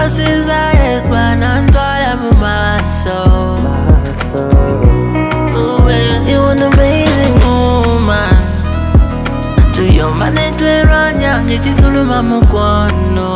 kasiza ekwana ntwala mu maso. You're an amazing woman. To your man etweranya ngechituluma mukwano.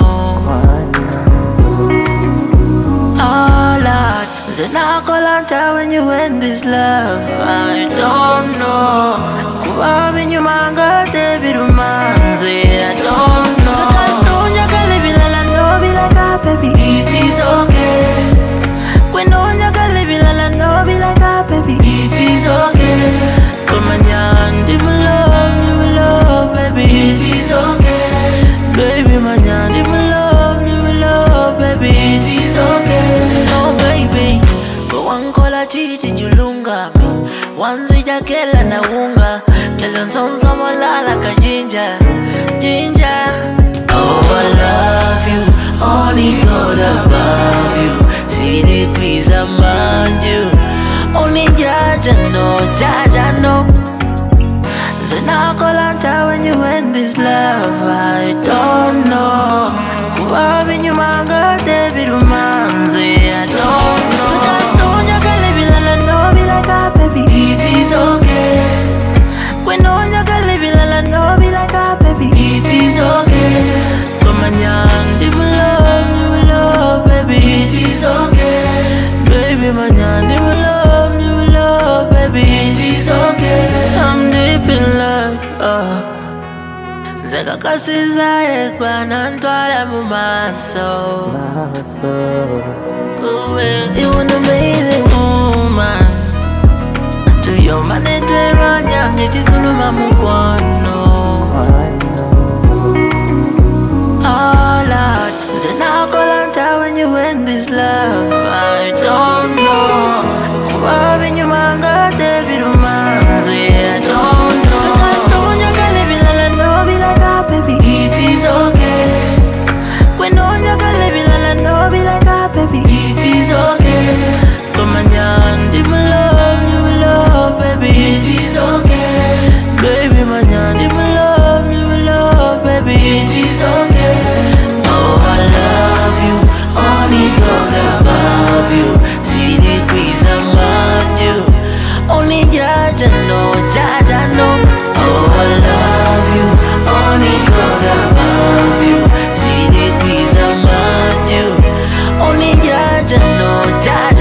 Oh Lord, Zenakolanta when you end this love, I don't know. Kubabi nyumanga tebirumanze, I don't know. Zakastonya kalibila no be like a baby, it is okay. When onya kalibila no be like a baby, it is okay. Come on, yandi my love, baby, it is okay. Baby, my yandi my love, baby, it is okay. Oh baby, but one kola chichi julunga me, one zija kela na unga, kela sonsa molala ka ginger. Oh I love you, only God above you. See the please among you, only Jaja no. Zenakolanta when you end this love, I don't know. Kubabi nyumanga tebirumanze, I don't know. Zakastonya kalibila no be like a baby, it is okay. When onya kalibila no be like a baby, it is okay. Come on, yandi my love, baby, it is okay. Baby, my yandi my love, baby, it is okay. I'm deep in love. Zeka kasiza ekwana ntwala mu maso. You're an amazing woman. To your man etweranya ngechituluma mukwano. Oh Lord, Zenakolanta when you end this love, I don't know. Kubabi nyumanga tebirumanze, I don't know. Zakastonya kalibila no be like a baby, it is okay. When onya kalibila no be like a baby, it is okay. Come on, yandi my love, baby, it is okay. Baby, my yandi my love, baby, it is okay. Oh I love you, only God above you. See the please among you, only Jaja no. Oh I love you, only God above you. See the please among you, only Jaja no.